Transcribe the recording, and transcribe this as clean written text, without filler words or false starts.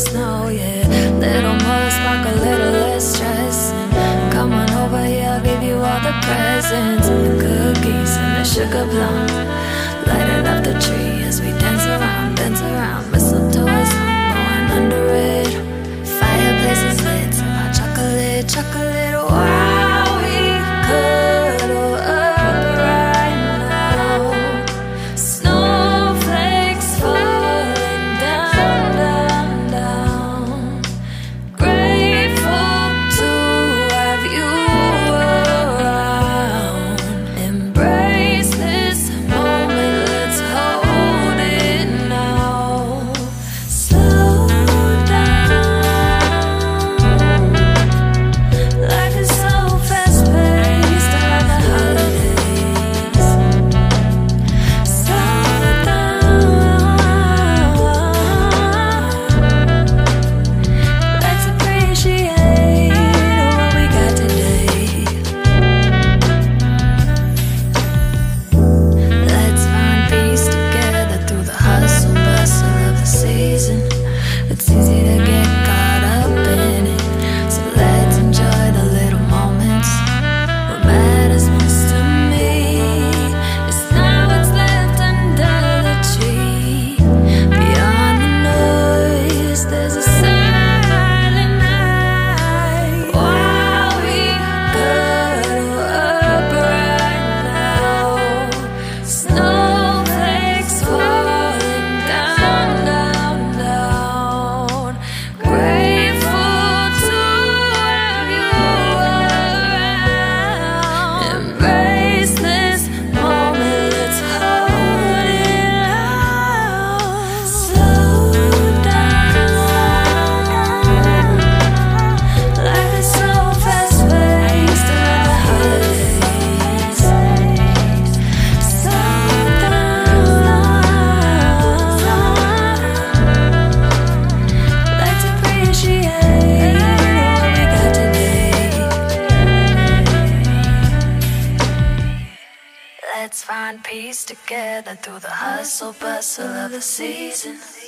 snow, yeah. Little more spark, a little less stress. And come on over here, I'll give you all the presents and the cookies and the sugar plum. Light it up the tree as we dance around, dance around. Mistletoe is hung, going under it. Fireplace is lit, and our chocolate, chocolate. Wow, we cuddle up right now. Snowflakes falling down, down, down. Grateful to have you around. Embrace this moment, let's hold it now. Slow down. Life is so fast-paced around the holidays. Slow down. Let's appreciate what we got today. Let's find peace together through the hustle bustle of the season. It's easy to get caught up in it, so let's enjoy the little moments. What matters most to me is not what's left under the tree. Beyond the noise, there's a silent night. While we cuddle up right now, snowflakes falling down, down, down. Grateful to have you around. Embrace this moment, let's hold it out. Slow down. Life is so fast-paced around the holidays. Slow down. Let's appreciate what we got today. Let's find peace together through the hustle bustle of the season.